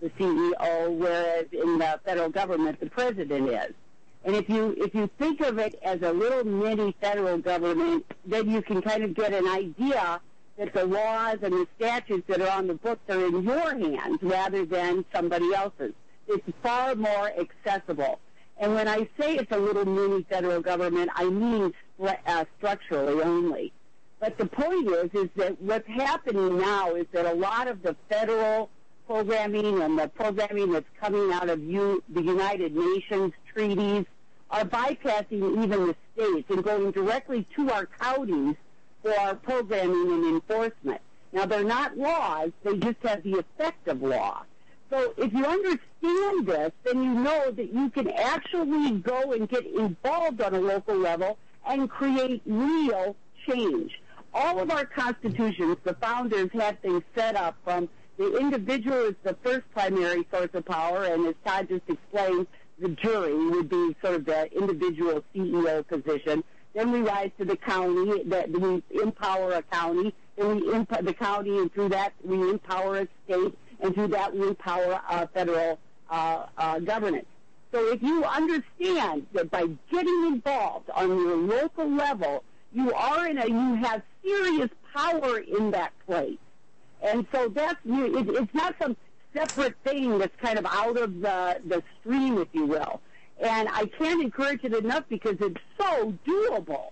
CEO, whereas in the federal government, the president is. And if you think of it as a little mini federal government, then you can kind of get an idea that the laws and the statutes that are on the books are in your hands rather than somebody else's. It's far more accessible. And when I say it's a little mini federal government, I mean structurally only. But the point is that what's happening now is that a lot of the federal programming and the programming that's coming out of the United Nations treaties are bypassing even the states and going directly to our counties for programming and enforcement. Now, they're not laws, they just have the effect of law. So if you understand this, then you know that you can actually go and get involved on a local level and create real change. All of our constitutions, the founders had things set up from the individual is the first primary source of power, and as Todd just explained, the jury would be sort of the individual CEO position. Then we rise to the county, that we empower a county, then we empower the county, and through that we empower a state, and through that we empower federal governance. So if you understand that by getting involved on your local level, you have serious power in that place. And so it's not some separate thing that's kind of out of the stream, if you will. And I can't encourage it enough because it's so doable.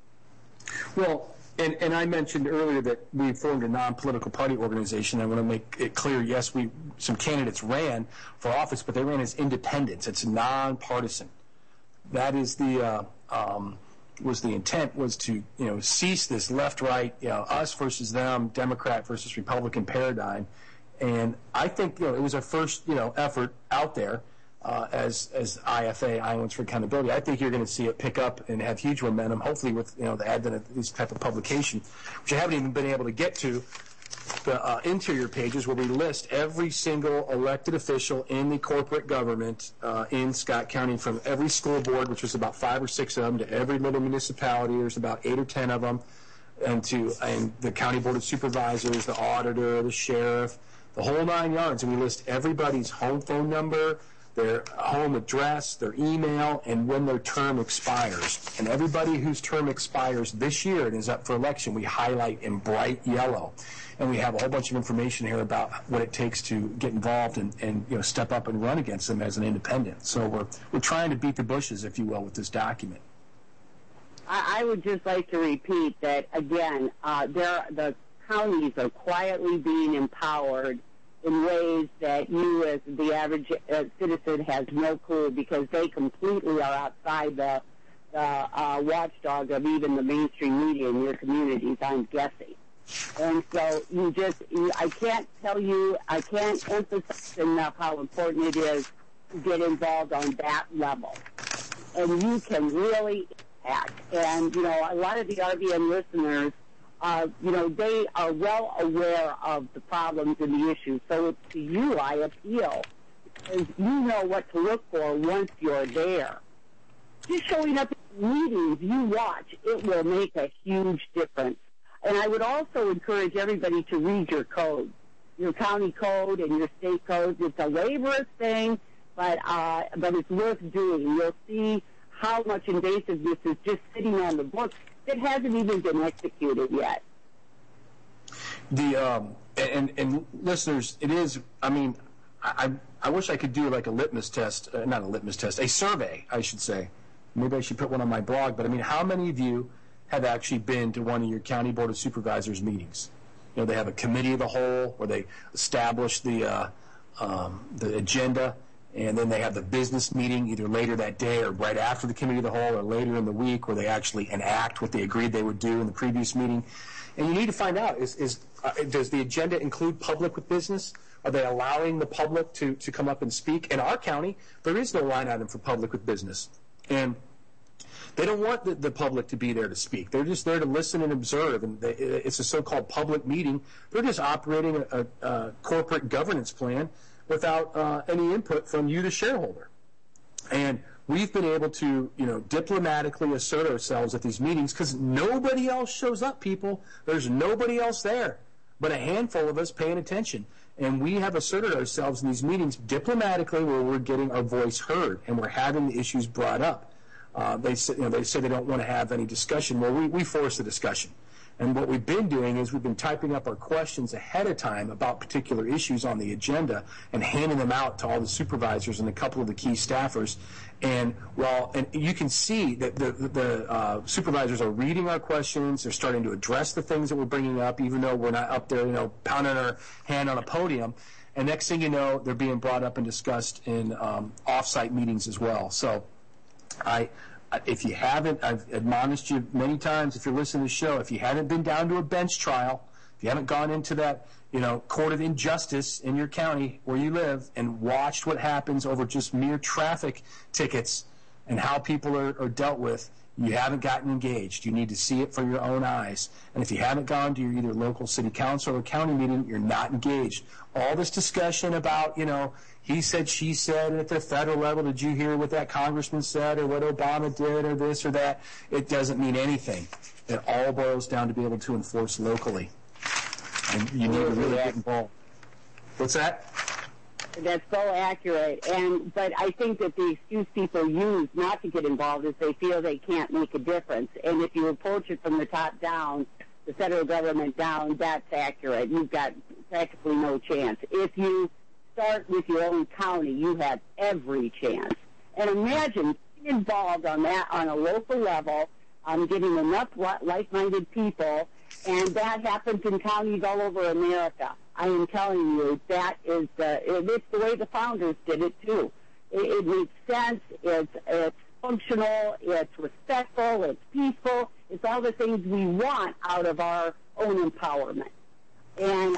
Well, and I mentioned earlier that we formed a non-political party organization. I want to make it clear, yes, some candidates ran for office, but they ran as independents. It's nonpartisan. That is the intent was to cease this left-right, us versus them, Democrat versus Republican paradigm. And I think it was our first effort out there as IFA, Iowans for Accountability. I think you're going to see it pick up and have huge momentum, hopefully with the advent of this type of publication, which I haven't even been able to get to the interior pages where we list every single elected official in the corporate government in Scott County, from every school board, which was about 5 or 6 of them, to every little municipality. There's about 8 or 10 of them, and the county board of supervisors, the auditor, the sheriff, the whole 9 yards. And we list everybody's home phone number, their home address, their email, and when their term expires. And everybody whose term expires this year and is up for election, we highlight in bright yellow. And we have a whole bunch of information here about what it takes to get involved and step up and run against them as an independent. So we're trying to beat the bushes, if you will, with this document.
I would just like to repeat that, again, the counties are quietly being empowered in ways that you as the average citizen has no clue, because they completely are outside the watchdog of even the mainstream media in your communities, I'm guessing. And so I can't emphasize enough how important it is to get involved on that level. And you can really impact. And, a lot of the RBN listeners, they are well aware of the problems and the issues. So it's to you I appeal, because you know what to look for once you're there. Just showing up at meetings you watch, it will make a huge difference. And I would also encourage everybody to read your code, your county code and your state codes. It's a laborious thing, but it's worth doing. You'll see how much invasiveness is just sitting on the books that hasn't even been executed yet.
And listeners, it is, I wish I could do like a litmus test, not a litmus test, a survey, I should say. Maybe I should put one on my blog, but how many of you have actually been to one of your county board of supervisors meetings? They have a committee of the whole where they establish the agenda, and then they have the business meeting either later that day or right after the committee of the whole or later in the week, where they actually enact what they agreed they would do in the previous meeting. And you need to find out, does the agenda include public with business? Are they allowing the public to come up and speak? In our county, there is no line item for public with business. And they don't want the public to be there to speak. They're just there to listen and observe. And it's a so-called public meeting. They're just operating a corporate governance plan without any input from you, the shareholder. And we've been able to, diplomatically assert ourselves at these meetings because nobody else shows up, people. There's nobody else there but a handful of us paying attention. And we have asserted ourselves in these meetings diplomatically, where we're getting our voice heard and we're having the issues brought up. They say they don't want to have any discussion. Well, we force the discussion. And what we've been doing is we've been typing up our questions ahead of time about particular issues on the agenda and handing them out to all the supervisors and a couple of the key staffers. And you can see that the supervisors are reading our questions. They're starting to address the things that we're bringing up, even though we're not up there, pounding our hand on a podium. And next thing you know, they're being brought up and discussed in off-site meetings as well. So if you haven't, I've admonished you many times, if you're listening to the show, if you haven't been down to a bench trial, if you haven't gone into that, court of injustice in your county where you live and watched what happens over just mere traffic tickets and how people are dealt with, you haven't gotten engaged. You need to see it for your own eyes. And if you haven't gone to your either local city council or county meeting, you're not engaged. All this discussion about, he said, she said, at the federal level, did you hear what that congressman said or what Obama did or this or that? It doesn't mean anything. It all boils down to be able to enforce locally. And you need to really get involved. What's that?
That's so accurate. But I think that the excuse people use not to get involved is they feel they can't make a difference. And if you approach it from the top down, the federal government down, that's accurate. You've got practically no chance. If you start with your own county, you have every chance. And imagine being involved on a local level, getting enough like-minded people, and that happens in counties all over America. I am telling you, it's the way the founders did it too. It makes sense. It's functional. It's respectful. It's peaceful. It's all the things we want out of our own empowerment. And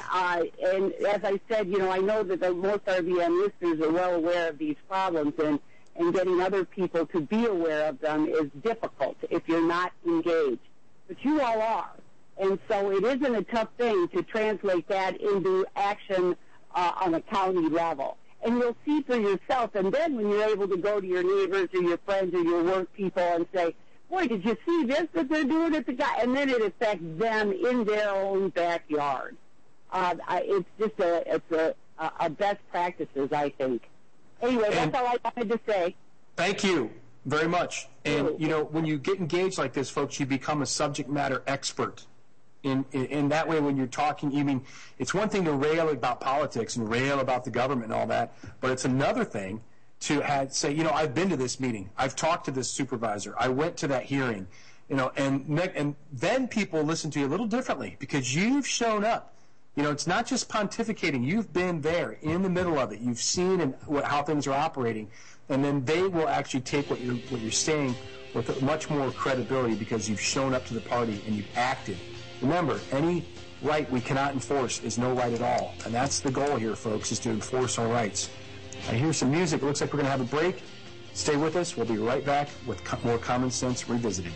as I said, I know that most RBN listeners are well aware of these problems, and getting other people to be aware of them is difficult if you're not engaged. But you all are. And so it isn't a tough thing to translate that into action on a county level. And you'll see for yourself, and then when you're able to go to your neighbors or your friends or your work people and say, boy, did you see this that they're doing at the guy? And then it affects them in their own backyard. It's just a best practices, I think. Anyway, that's all I wanted to say.
Thank you very much. And, you know, when you get engaged like this, folks, you become a subject matter expert. In that way, when you're talking, you mean, it's one thing to rail about politics and rail about the government and all that, but it's another thing to say, you know, I've been to this meeting. I've talked to this supervisor. I went to that hearing. You know, and then people listen to you a little differently because you've shown up. You know, it's not just pontificating. You've been there in the middle of it. You've seen how things are operating, and then they will actually take what you're saying with much more credibility because you've shown up to the party and you've acted. Remember, any right we cannot enforce is no right at all, and that's the goal here, folks, is to enforce our rights. I hear some music. It looks like we're going to have a break. Stay with us. We'll be right back with more Common Sense Revisited.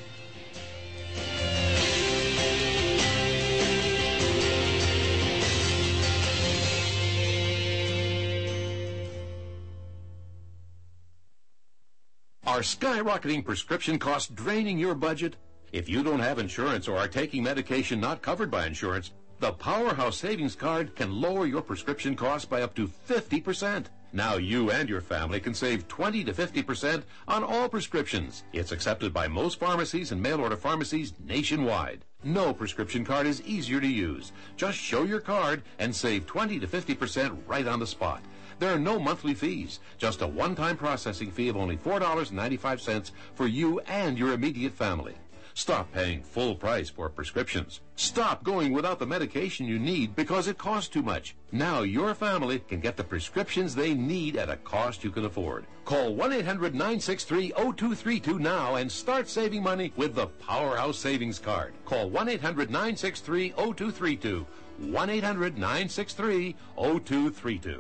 Are skyrocketing prescription costs draining your budget? If you don't have insurance or are taking medication not covered by insurance, the Powerhouse Savings Card can lower your prescription costs by up to 50%. Now you and your family can save 20 to 50% on all prescriptions. It's accepted by most pharmacies and mail-order pharmacies nationwide. No prescription card is easier to use. Just show your card and save 20 to 50% right on the spot. There are no monthly fees, just a one-time processing fee of only $4.95 for you and your immediate family. Stop paying full price for prescriptions. Stop going without the medication you need because it costs too much. Now your family can get the prescriptions they need at a cost you can afford. Call 1-800-963-0232 now and start saving money with the Powerhouse Savings Card. Call 1-800-963-0232. 1-800-963-0232.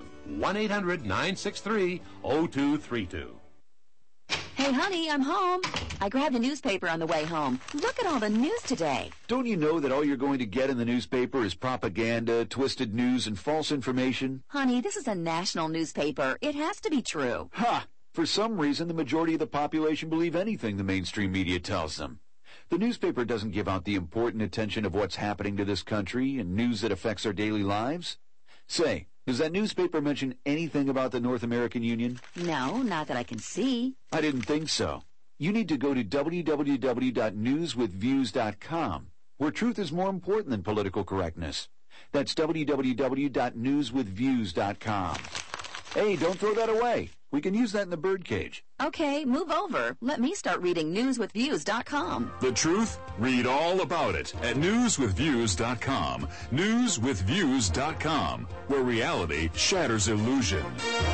1-800-963-0232.
Hey, honey, I'm home. I grabbed the newspaper on the way home. Look at all the news today.
Don't you know that all you're going to get in the newspaper is propaganda, twisted news, and false information?
Honey, this is a national newspaper. It has to be true.
Ha! For some reason, the majority of the population believe anything the mainstream media tells them. The newspaper doesn't give out the important attention of what's happening to this country and news that affects our daily lives. Say, does that newspaper mention anything about the North American Union?
No, not that I can see.
I didn't think so. You need to go to www.newswithviews.com, where truth is more important than political correctness. That's www.newswithviews.com. Hey, don't throw that away. We can use that in the birdcage.
Okay, move over. Let me start reading newswithviews.com.
The truth? Read all about it at newswithviews.com. Newswithviews.com, where reality shatters illusion.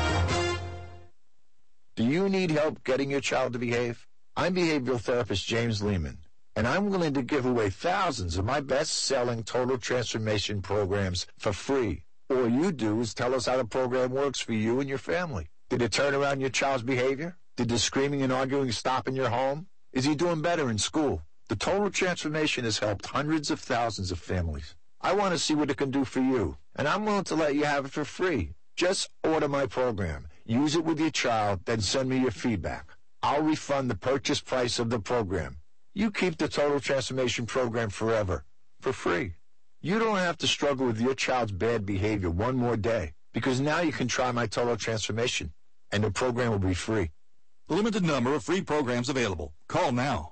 Do you need help getting your child to behave? I'm behavioral therapist James Lehman, and I'm willing to give away thousands of my best-selling total transformation programs for free. All you do is tell us how the program works for you and your family. Did it turn around your child's behavior? Did the screaming and arguing stop in your home? Is he doing better in school? The Total Transformation has helped hundreds of thousands of families. I want to see what it can do for you, and I'm willing to let you have it for free. Just order my program, use it with your child, then send me your feedback. I'll refund the purchase price of the program. You keep the Total Transformation program forever, for free. You don't have to struggle with your child's bad behavior one more day, because now you can try my Total Transformation, and the program will be free.
Limited number of free programs available. Call now.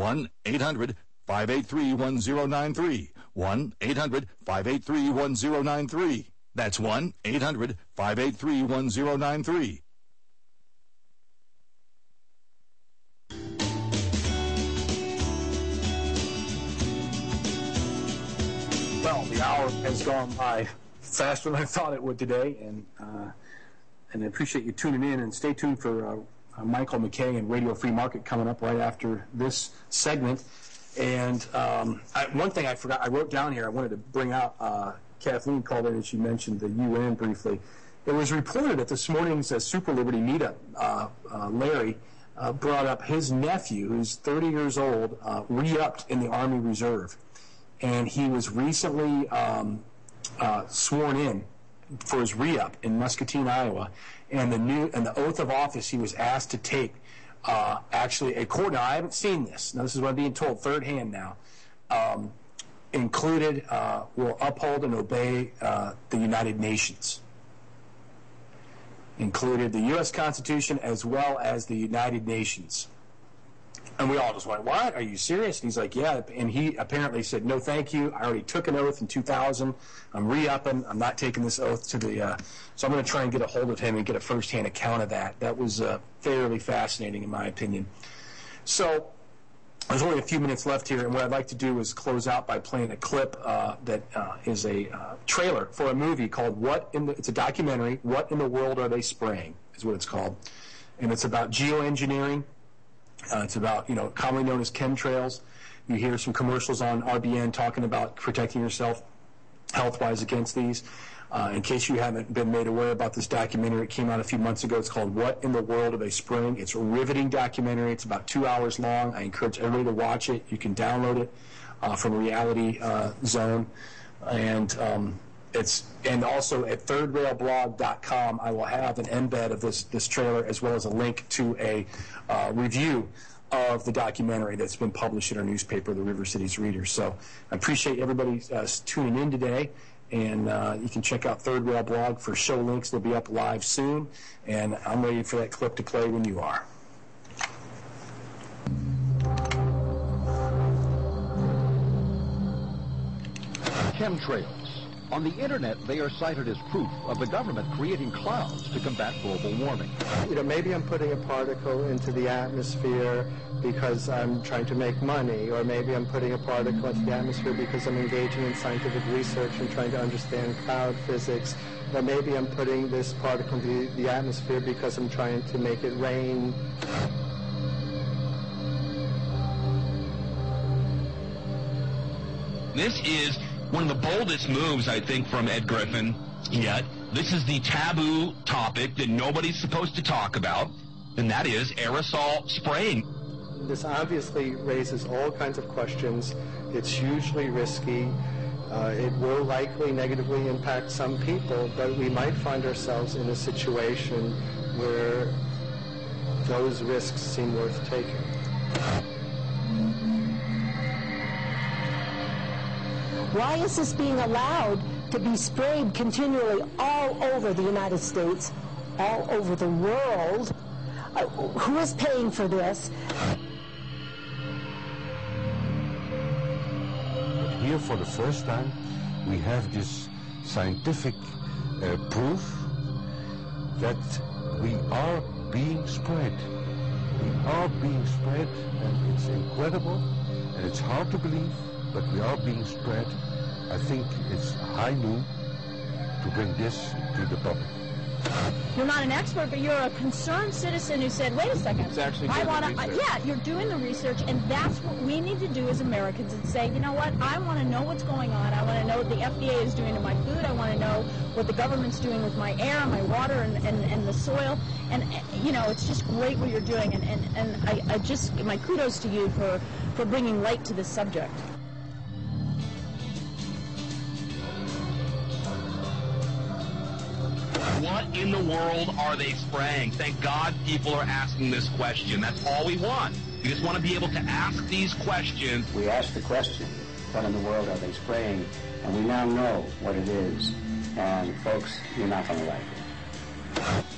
1-800-583-1093. 1-800-583-1093. That's 1-800-583-1093.
Well, the hour has gone by faster than I thought it would today, and I appreciate you tuning in, and stay tuned for Michael McKay and Radio Free Market coming up right after this segment. And one thing I forgot, I wrote down here, I wanted to bring out, Kathleen called in and she mentioned the UN briefly. It was reported at this morning's Super Liberty meetup, Larry brought up his nephew, who's 30 years old, re-upped in the Army Reserve. and he was recently sworn in for his re-up in Muscatine, Iowa, and the oath of office he was asked to take. Actually, according, now I haven't seen this. Now this is what I'm being told, third hand now. Included will uphold and obey the United Nations. Included the U.S. Constitution as well as the United Nations. And we all just went, what? Are you serious? And he's like, yeah. And he apparently said, no, thank you. I already took an oath in 2000. I'm re-upping. I'm not taking this oath to the... so I'm going to try and get a hold of him and get a first-hand account of that. That was fairly fascinating, in my opinion. So there's only a few minutes left here, and what I'd like to do is close out by playing a clip that is a trailer for a movie called it's a documentary, What in the World Are They Spraying, is what it's called. And it's about geoengineering. It's about, commonly known as chemtrails. You hear some commercials on RBN talking about protecting yourself health-wise against these. In case you haven't been made aware about this documentary, it came out a few months ago. It's called What in the World Are They Spraying? It's a riveting documentary. It's about 2 hours long. I encourage everybody to watch it. You can download it from Reality Zone. And also at thirdrailblog.com, I will have an embed of this trailer as well as a link to a review of the documentary that's been published in our newspaper, the River Cities Reader. So I appreciate everybody tuning in today. And you can check out Third Rail Blog for show links. They'll be up live soon. And I'm ready for that clip to play when you are.
Chemtrails. On the internet, they are cited as proof of the government creating clouds to combat global warming.
Maybe I'm putting a particle into the atmosphere because I'm trying to make money, or maybe I'm putting a particle into the atmosphere because I'm engaging in scientific research and trying to understand cloud physics, or maybe I'm putting this particle into the atmosphere because I'm trying to make it rain.
This is one of the boldest moves, I think, from Ed Griffin yet. This is the taboo topic that nobody's supposed to talk about, and that is aerosol spraying.
This obviously raises all kinds of questions. It's hugely risky. It will likely negatively impact some people, but we might find ourselves in a situation where those risks seem worth taking.
Why is this being allowed to be sprayed continually all over the United States, all over the world? Who is paying for this?
Here, for the first time, we have this scientific proof that we are being spread. We are being spread, and it's incredible, and it's hard to believe, but we are being spread. I think it's high noon to bring this to the public.
You're not an expert, but you're a concerned citizen who said, wait a second,
It's actually
I
doing
want
the
to,
research.
yeah, you're doing the research, and that's what we need to do as Americans and say, you know what, I want to know what's going on. I want to know what the FDA is doing to my food. I want to know what the government's doing with my air, my water, and the soil. And, it's just great what you're doing, and I just, my kudos to you for bringing light to this subject.
What in the world are they spraying? Thank God people are asking this question. That's all we want. We just want to be able to ask these questions.
We asked the question, what in the world are they spraying? And we now know what it is. And folks, you're not going to like it.